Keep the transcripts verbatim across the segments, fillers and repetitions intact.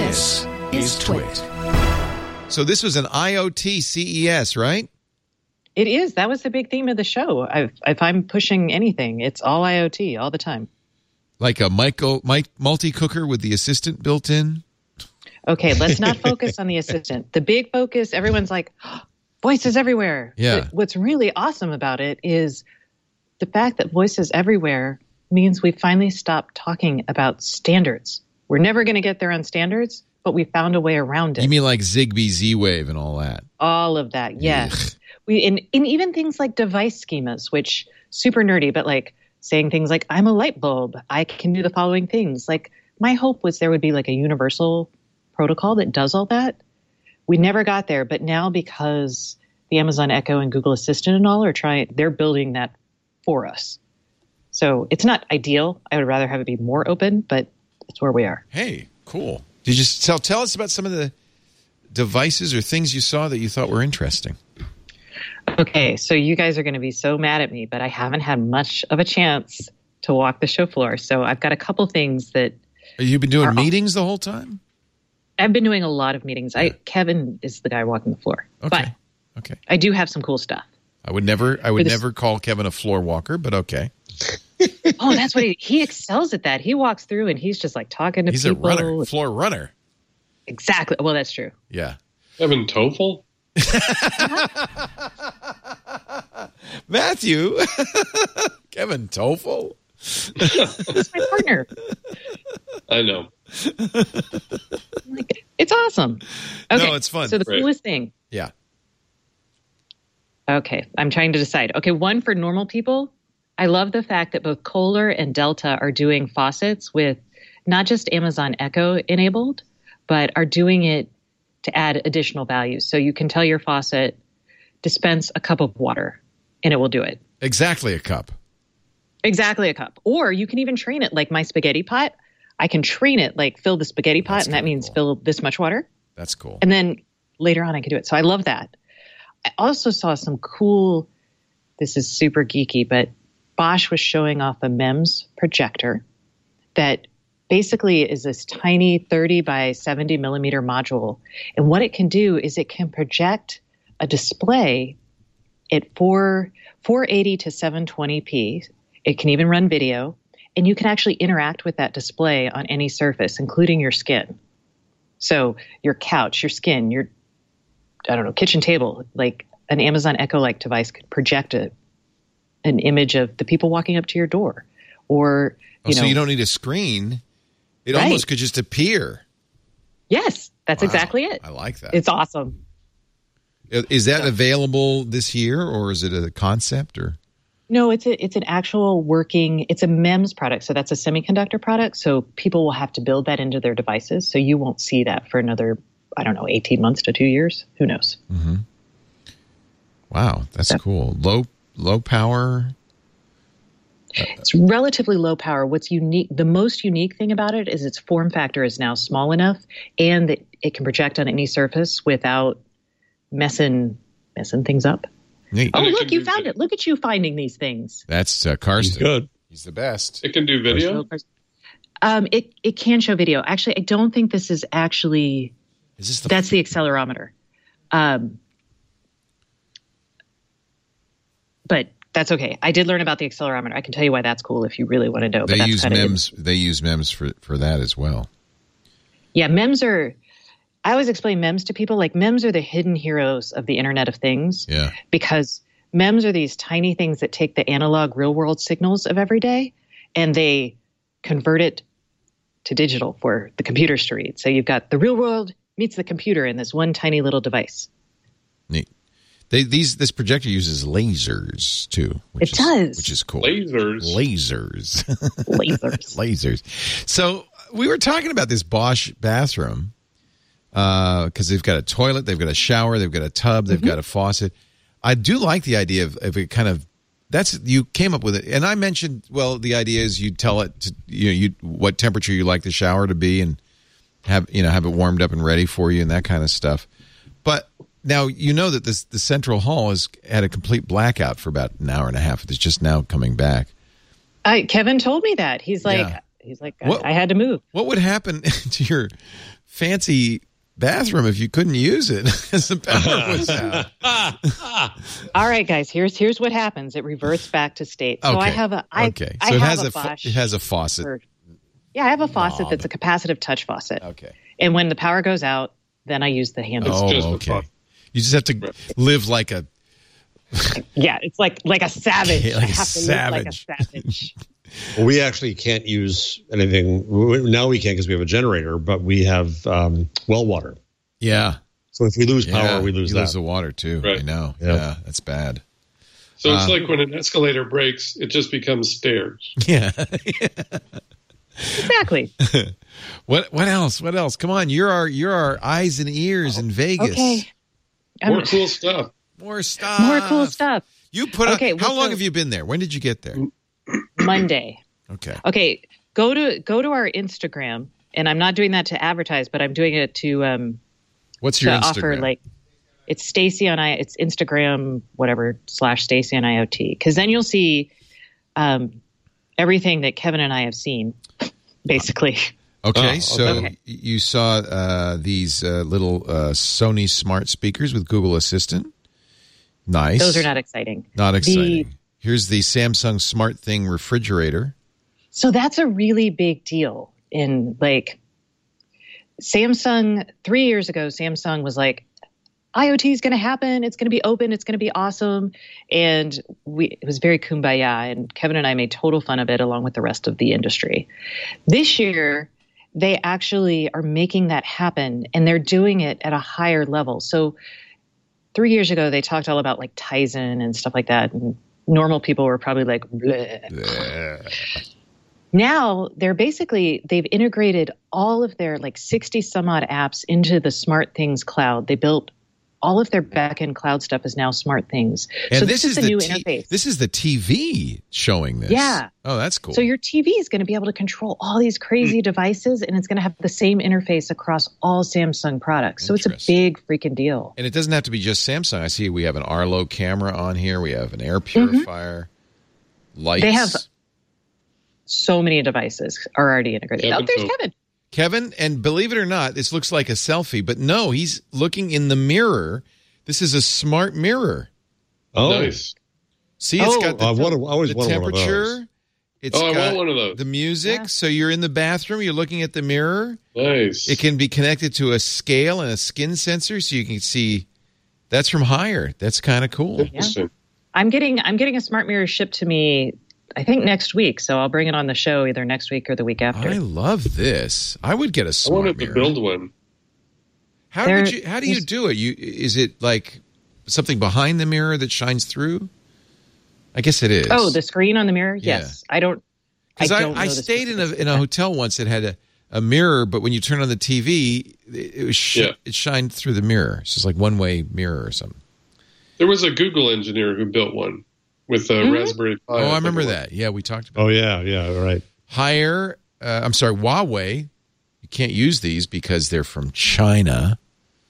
This is Twit. So this was an I O T C E S, right? It is. That was the big theme of the show. I've, if I'm pushing anything, it's all I O T all the time. Like a micro, mic, multi-cooker with the assistant built in? Okay, let's not focus on the assistant. The big focus, everyone's like, oh, voices everywhere. Yeah. But what's really awesome about it is the fact that voices everywhere means we finally stopped talking about standards. We're never going to get there on standards, but we found a way around it. You mean like Zigbee, Z-Wave, and all that? All of that, yes. we and, and even things like device schemas, which super nerdy, but like saying things like, I'm a light bulb. I can do the following things. Like my hope was there would be like a universal protocol that does all that. We never got there, but now because the Amazon Echo and Google Assistant and all are trying, they're building that for us. So it's not ideal. I would rather have it be more open, but it's where we are. Hey, cool. Did you tell, tell us about some of the devices or things you saw that you thought were interesting? Okay, so you guys are going to be so mad at me, but I haven't had much of a chance to walk the show floor. So I've got a couple things that... You've been doing meetings the whole time? I've been doing a lot of meetings. I Kevin is the guy walking the floor. Okay. But okay. I do have some cool stuff. I would never I would never call Kevin a floor walker, but okay. Oh, that's what he, he excels at that. He walks through and he's just like talking to he's people. He's a runner, floor runner. Exactly. Well, that's true. Yeah. Kevin Toffel? Matthew. Kevin Toffel? He's my partner. I know. Like, it's awesome. Okay. No, it's fun. So the right. coolest thing. Yeah. Okay. I'm trying to decide. Okay. One for normal people. I love the fact that both Kohler and Delta are doing faucets with not just Amazon Echo enabled, but are doing it to add additional values. So you can tell your faucet, dispense a cup of water, and it will do it. Exactly a cup. Exactly a cup. Or you can even train it like my spaghetti pot. I can train it like fill the spaghetti pot, That's and that means cool. fill this much water. That's cool. And then later on I can do it. So I love that. I also saw some cool, this is super geeky, but Bosch was showing off a M E M S projector that basically is this tiny thirty by seventy millimeter module. And what it can do is it can project a display at four eighty to seven twenty p. It can even run video, and you can actually interact with that display on any surface, including your skin. So your couch, your skin, your, I don't know, kitchen table, like an Amazon Echo-like device could project a, an image of the people walking up to your door. Or, you oh, know. So you don't need a screen. It Right. almost could just appear. Yes, that's Wow. exactly it. I like that. It's awesome. Is that available this year, or is it a concept? Or No, it's a, it's an actual working, it's a M E M S product. So that's a semiconductor product. So people will have to build that into their devices. So you won't see that for another, I don't know, eighteen months to two years. Who knows? Mm-hmm. Wow, that's so cool. Low low power. It's relatively low power. What's unique, the most unique thing about it is its form factor is now small enough and that it can project on any surface without messing messing things up. Neat. Oh, And it look, can you do found video. it. Look at you finding these things. That's uh, Karsten. He's good. He's the best. It can do video? Um, it, it can show video. Actually, I don't think this is actually, Is this the that's the accelerometer. Um, but that's okay. I did learn about the accelerometer. I can tell you why that's cool if you really want to know. They but that's use M kinda E it. M S. They use M E M S for for that as well. Yeah, M E M S are, I always explain M E M S to people, like M E M S are the hidden heroes of the Internet of Things. Yeah. Because M E M S are these tiny things that take the analog real world signals of every day and they convert it to digital for the computers to read. So you've got the real world meets the computer in this one tiny little device. Neat. They these this projector uses lasers too. Which It is, does. which is cool. Lasers. Lasers. Lasers. Lasers. So we were talking about this Bosch bathroom because uh, they've got a toilet, they've got a shower, they've got a tub, they've Mm-hmm. got a faucet. I do like the idea of, of it kind of. That's you came up with it, and I mentioned. Well, the idea is you tell it to you know you what temperature you like the shower to be, and have you know have it warmed up and ready for you, and that kind of stuff. But now you know that this the central hall has had a complete blackout for about an hour and a half. It's just now coming back. I, Kevin told me that. He's like, Yeah. he's like, I, What- I had to move. What would happen to your fancy bathroom if you couldn't use it as the power was out. All right, guys. Here's here's what happens. It reverts back to state. So okay. I have a. I, okay. I So it have has a, a fa- Bosch it has a faucet. for- yeah, I have a faucet Knob. that's a capacitive touch faucet. Okay. And when the power goes out, then I use the handle. Oh, just a okay. faucet. You just have to live like a Yeah, it's like like a savage. Yeah, like I a have to live like a savage. savage. Well, we actually can't use anything. Now we can't because we have a generator, but we have um, well water. yeah. So if we lose power, yeah. we lose you that. lose the water too. Right. I know. Yeah. Yeah, that's bad. So it's Uh, like when an escalator breaks, it just becomes stairs. Yeah. Exactly. What what else? What else? Come on, you're our you're our eyes and ears in Vegas. Okay. More Um, cool stuff. More stuff. More cool stuff. You put Okay, up, how well, long so- have you been there? When did you get there? Monday. Okay. Okay, go to go to our Instagram, and I'm not doing that to advertise, but I'm doing it to um What's to your offer Instagram? like it's Stacy on I it's Instagram whatever slash Stacy on I O T because then you'll see um everything that Kevin and I have seen basically. Okay, Oh, so okay. y- you saw uh, these uh, little uh, Sony smart speakers with Google Assistant. Nice. Those are not exciting. Not The- exciting. Here's the Samsung Smart Thing refrigerator. So that's a really big deal in like Samsung three years ago, Samsung was like, IoT is going to happen. It's going to be open. It's going to be awesome. And we, it was very kumbaya. And Kevin and I made total fun of it along with the rest of the industry. This year, they actually are making that happen and they're doing it at a higher level. So three years ago, they talked all about like Tizen and stuff like that. And normal people were probably like, bleh. Now they're basically, they've integrated all of their like sixty some odd apps into the Smart Things cloud. They built all of their backend cloud stuff is now Smart Things. And so this, this, is is the, the new t- interface. This is the T V showing this. Yeah. Oh, that's cool. So your T V is going to be able to control all these crazy devices and it's going to have the same interface across all Samsung products. So it's a Interesting. big freaking deal. And it doesn't have to be just Samsung. I see we have an Arlo camera on here. We have an air Mm-hmm. purifier, lights. They have so many devices are already integrated. Kevin Oh, there's Tope. Kevin. Kevin, and believe it or not, this looks like a selfie, but no, he's looking in the mirror. This is a smart mirror. Oh, Nice. See, it's Oh. got the, I want to, I always the wanted one of those. temperature. It's Oh, I got want one of those. the music. Yeah. So you're in the bathroom, you're looking at the mirror. Nice. It can be connected to a scale and a skin sensor, so you can see. That's from Haier. That's kind of cool. Interesting. I'm getting I'm getting a smart mirror shipped to me I think next week. So I'll bring it on the show either next week or the week after. I love this. I would get a I smart wanted mirror. to build one. How There- would you? How do you do it? You is it like something behind the mirror that shines through? I guess it is. Oh, the screen on the mirror? Yeah. Yes. I don't Because I I, don't I, know the stayed in a specifics in of a that. hotel once that had a, a mirror, but when you turn on the T V, it, it was sh- Yeah. it shined through the mirror. It's just like one way mirror or something. There was a Google engineer who built one with a Mhm. Raspberry Pi. Oh, I remember think it that. Yeah, we talked about Oh yeah, yeah, right. Haier. Uh, I'm sorry, Huawei. You can't use these because they're from China.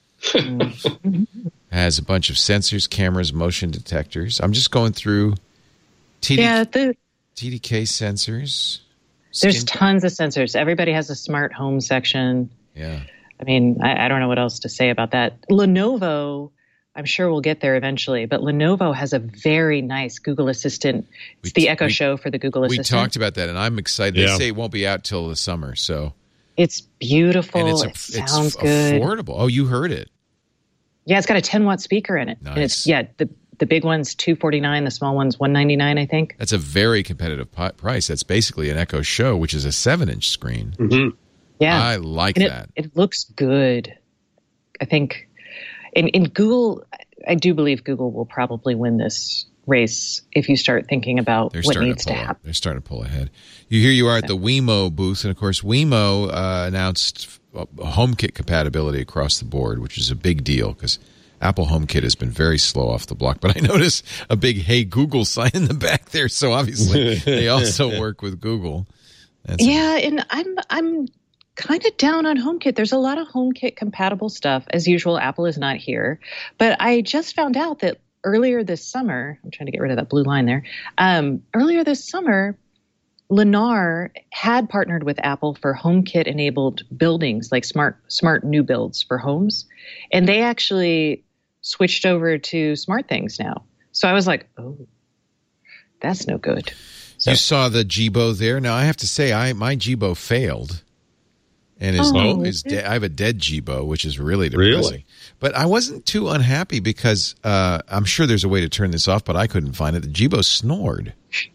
Has a bunch of sensors, cameras, motion detectors. I'm just going through T D, Yeah, the, T D K sensors. there's Skin- tons of sensors. Everybody has a smart home section. yeah. I mean, I, I don't know what else to say about that. Lenovo, I'm sure we'll get there eventually, but Lenovo has a very nice Google Assistant. It's We- the Echo we- Show for the Google We Assistant. talked about that, and I'm excited. Yeah. They say it won't be out till the summer, so It's beautiful. and it's it a, it's sounds good. affordable. Oh, you heard it. Yeah, it's got a ten watt speaker in it. And Nice. it's yeah, the the big one's two forty-nine, the small one's one ninety-nine, I think. That's a very competitive pi- price. That's basically an Echo Show, which is a seven inch screen. was. Mhm. Yeah. I like and it, that. it looks good. I think in, in Google, I do believe Google will probably win this race if you start thinking about They're what starting needs to to pull. happen. They're starting to pull ahead. You here you are at the Wemo booth, and of course, Wemo uh, announced uh, HomeKit compatibility across the board, which is a big deal because Apple HomeKit has been very slow off the block. But I notice a big "Hey Google" sign in the back there, so obviously they also work with Google. That's Yeah, and I'm I'm kind of down on HomeKit. There's a lot of HomeKit compatible stuff. As usual, Apple is not here. But I just found out that earlier this summer, I'm trying to get rid of that blue line there. Um, earlier this summer, Lennar had partnered with Apple for HomeKit-enabled buildings, like smart smart new builds for homes, and they actually switched over to SmartThings now. So I was like, oh, that's no good. So, you saw the Jibo there. Now I have to say, I my Jibo failed, and is, Oh. is de- I have a dead Jibo, which is really depressing. Really? But I wasn't too unhappy because uh, I'm sure there's a way to turn this off, but I couldn't find it. The Jibo snored.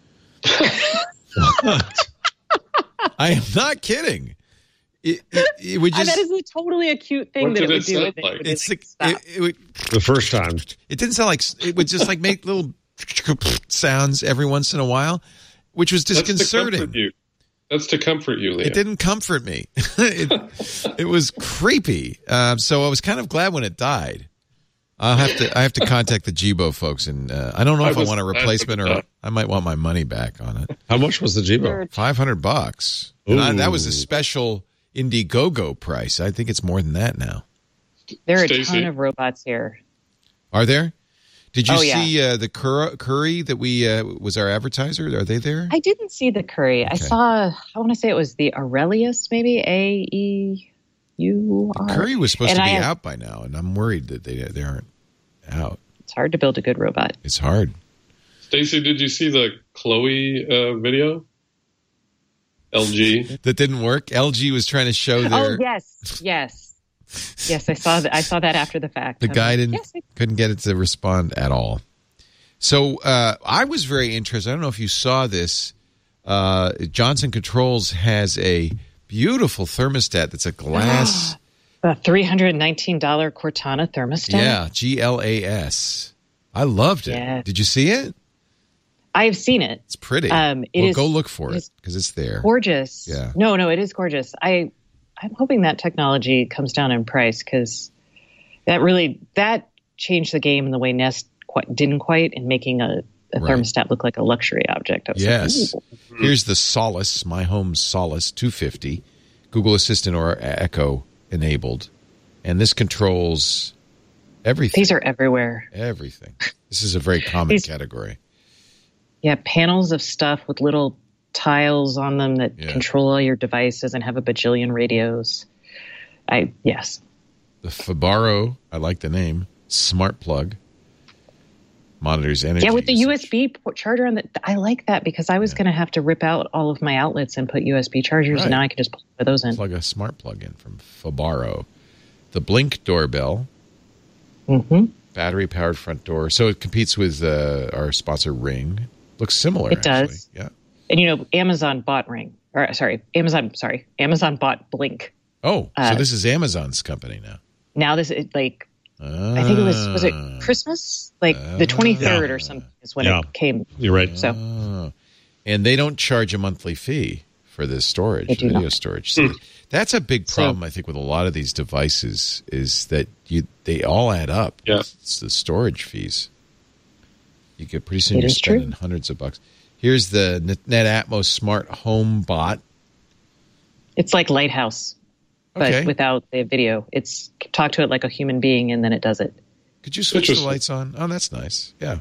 I am not kidding. It, it, it would just. that is a totally a cute thing What that it did would it do. sound and it like? would It's like, like, stop. it, it, would, The first time. it didn't sound like it would just like make little sounds every once in a while, which was That's to disconcerting. comfort you. That's to comfort you, Leah. It didn't comfort me. it, it was creepy. Um, so I was kind of glad when it died. I'll have to. I have to contact the Jibo folks, and uh, I don't know I if I was want a glad replacement when or it died. I might want my money back on it. How much was the Jibo? Five hundred bucks. And I, that was a Ooh. special Indiegogo price. I think it's more than that now. There are a Stacey? ton of robots here. Are there? Did you Oh, yeah. see uh, the Cur- Curry that we uh, was our advertiser? Are they there? I didn't see the curry. I Okay. saw, I want to say it was the Aurelius, maybe A E U R. Curry was supposed And to be I- out by now, and I'm worried that they they aren't out. It's hard to build a good robot. It's hard. Stacey, did you see the Chloe uh, video? L G. That didn't work. L G was trying to show their. Oh, yes. Yes. Yes, I saw that. I saw that after the fact. The I'm guy like, didn't yes, I- couldn't get it to respond at all. So uh, I was very interested. I don't know if you saw this. Uh, Johnson Controls has a beautiful thermostat that's a glass. The three hundred nineteen dollars Cortana thermostat. yeah, G L A S. I loved it. Yeah. Did you see it? I've seen it. It's pretty. Um, it well, is- go look for it it is because it's there. Gorgeous. Yeah. No, no, it is gorgeous. I, I'm hoping that technology comes down in price because that really that changed the game in the way Nest quite, didn't quite in making a, a Right. thermostat look like a luxury object. I was Yes. like, ooh. Here's the Solace, My Home Solace two fifty, Google Assistant or Echo enabled. And this controls everything. These are everywhere. Everything. This is a very common These- category. Yeah, panels of stuff with little tiles on them that Yeah. control all your devices and have a bajillion radios. I yes. The Fabaro, I like the name, Smart Plug, monitors energy. Yeah, with the usage. U S B port charger on the I like that because I was Yeah. going to have to rip out all of my outlets and put U S B chargers. Right. And now I can just plug those in. Plug a smart plug in from Fabaro. The Blink doorbell, Mm-hmm. battery powered front door. So it competes with uh, our sponsor Ring. Looks similar. It does. actually. Yeah. And you know, Amazon bought Ring. Or sorry, Amazon. Sorry, Amazon bought Blink. Oh, Uh, so this is Amazon's company now. Now this is like I think it was was it Ah. Christmas, like the twenty third Yeah. or something is when Yeah. it came. You're right. So Oh. And they don't charge a monthly fee for this storage, They do video not. storage. So that's a big So- problem, I think, with a lot of these devices is that you they all add up. Yeah. It's the storage fees. You get pretty soon It you're is true. spending hundreds of bucks. Here's the Net- NetAtmos Smart Home Bot. it's like Lighthouse, but Okay. without the video. It's talk to it like a human being, and then it does it. Could you switch the Interesting. lights on? Oh, that's nice. Yeah.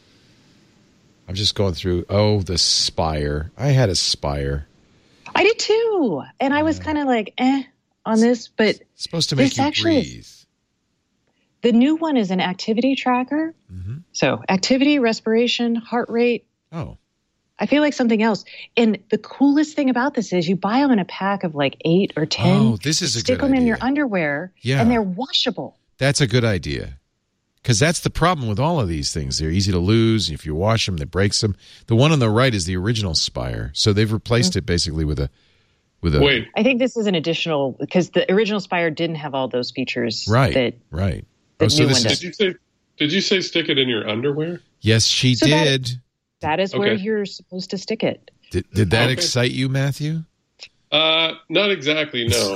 I'm just going through. Oh, the Spire. I had a Spire. I did too, and I was kind of like, eh, on this, but It's supposed to make This you actually is- breathe. the new one is an activity tracker. Mm-hmm. So activity, respiration, heart rate. Oh, I feel like something else. And the coolest thing about this is you buy them in a pack of like eight or ten. Oh, this is a Stick good them in your idea. underwear, Yeah. and they're washable. that's a good idea. Because that's the problem with all of these things. They're easy to lose. If you wash them, that breaks them. The one on the right is the original Spire. So they've replaced it basically with a with a Wait, I think this is an additional because the original Spire didn't have all those features. right, That right. the Oh, so new this one is did you say? Did you say stick it in your underwear? yes, she So that- did. that is where Okay. you're supposed to stick it. Did, did that Okay. excite you, Matthew? Uh, not exactly. No.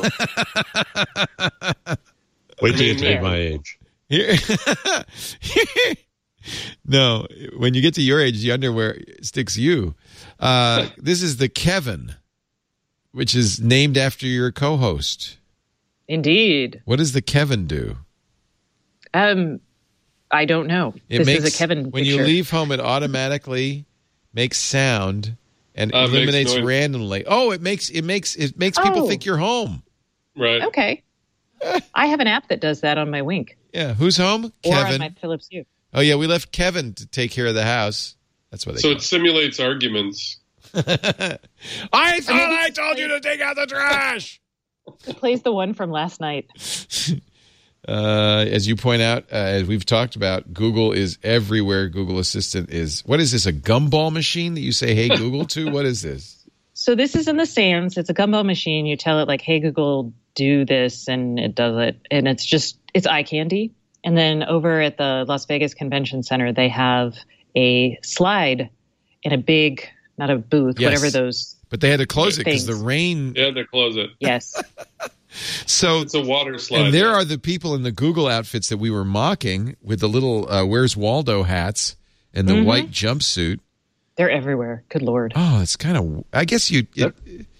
Wait till you Yeah. take my age. Here, no. When you get to your age, the underwear sticks you. Uh, this is the Kevin, which is named after your co-host. Indeed. What does the Kevin do? Um, I don't know. It this makes is a Kevin when picture. you leave home, it automatically makes sound and Uh, makes illuminates noise. randomly. Oh, it makes it makes it makes people Oh. think you're home. Right. Okay. I have an app that does that on my Wink Yeah, who's home? or on Kevin. my Philips Hue. Oh yeah, we left Kevin to take care of the house. That's what they So call it simulates arguments. it. I thought I told you to take out the trash. It plays the one from last night. Uh, as you point out, uh, as we've talked about, Google is everywhere. Google Assistant is. What is this? A gumball machine that you say, "Hey Google" to? What is this? So this is in the Sam's. It's a gumball machine. You tell it like, "Hey Google, do this," and it does it. And it's just it's eye candy. And then over at the Las Vegas Convention Center, they have a slide in a big, not a booth, Yes. whatever those. But they had to close it because the Things. rain. Yeah, they close it. Yes. So It's a water slide. and there are the people in the Google outfits that we were mocking with the little uh, "Where's Waldo" hats and the Mhm. white jumpsuit. They're everywhere. Good Lord. Oh, it's kind of. I guess you. It,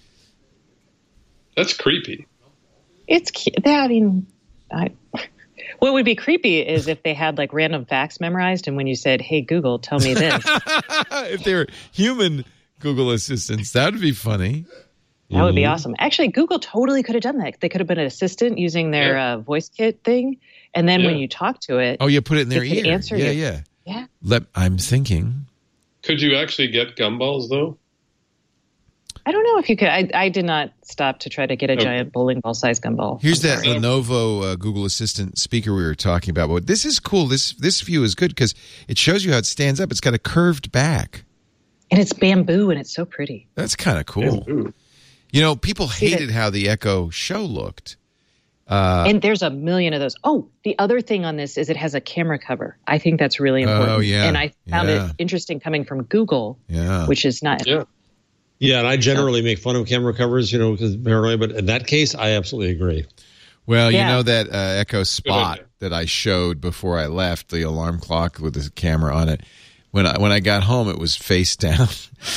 That's creepy. It's cu- that. I mean, I, what would be creepy is if they had like random facts memorized, and when you said, "Hey Google, tell me this," if they were human Google assistants, that would be funny. that would be awesome. Actually, Google totally could have done that. They could have been an assistant using their Yeah. uh, voice kit thing, and then when Yeah. you talk to it, Oh, you put it in their It could ear. answer yeah, you. yeah. yeah, Let, I'm thinking. Could you actually get gumballs though? I don't know if you could. I, I did not stop to try to get a Okay. giant bowling ball size gumball. Here's I'm that sorry. Lenovo uh, Google Assistant speaker we were talking about. But this is cool. This this view is good because it shows you how it stands up. It's got a curved back. And it's bamboo, and it's so pretty. That's kind of cool. Ooh. You know, people See that- hated how the Echo Show looked. Uh, and there's a million of those. Oh, the other thing on this is it has a camera cover. I think that's really important. Oh, yeah. And I found Yeah. it interesting coming from Google, yeah. which is not. Yeah. Yeah, and I generally make fun of camera covers, you know, because paranoia. But in that case, I absolutely agree. Well, you Yeah. know that uh, Echo Spot idea. that I showed before I left, the alarm clock with the camera on it. When I when I got home, it was face down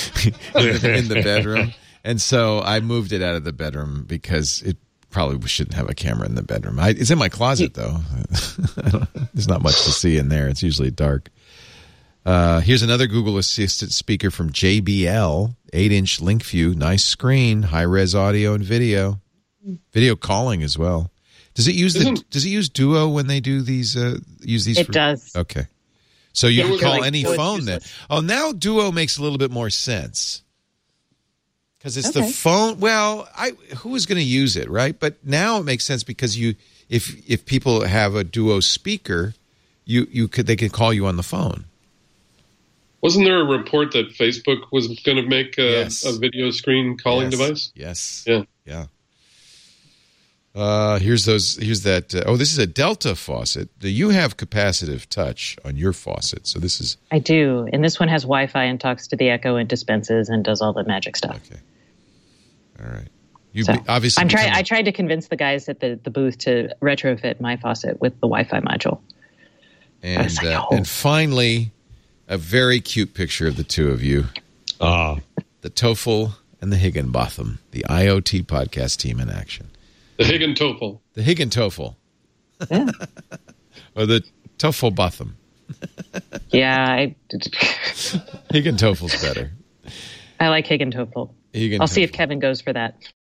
in the bedroom, and so I moved it out of the bedroom because it probably shouldn't have a camera in the bedroom. I, it's in my closet though. I don't, there's not much to see in there. It's usually dark. Uh, here's another Google Assistant speaker from J B L, eight-inch LinkView, nice screen, high-res audio and video, video calling as well. Does it use the? Isn't- Does it use Duo when they do these? Uh, use these? It for, does. Okay, so you Yeah, can it was call like- any so it's phone then. useless. Oh, now Duo makes a little bit more sense because it's the Okay. phone. Well, I who is going to use it, right? But now it makes sense because you, if if people have a Duo speaker, you you could they could call you on the phone. Wasn't there a report that Facebook was going to make a, Yes. a video screen calling Yes. device? Yes. Yeah. Yeah. Uh, here's those. Here's that. Uh, oh, this is a Delta faucet. Do you have capacitive touch on your faucet? So this is I do. And this one has Wi-Fi and talks to the Echo and dispenses and does all the magic stuff. okay. All right. You So be, obviously. I'm trying. become- I tried to convince the guys at the, the booth to retrofit my faucet with the Wi-Fi module. and was like, uh, oh. and finally, a very cute picture of the two of you, Ah, the TOEFL and the Higginbotham, the I O T podcast team in action. The Higgin TOEFL. The Higgintoffel TOEFL Yeah. or the TOEFL Botham. Yeah, I, Higgintoffel's better. I like Higgin TOEFL. Higgin I'll see if TOEFL. Kevin goes for that.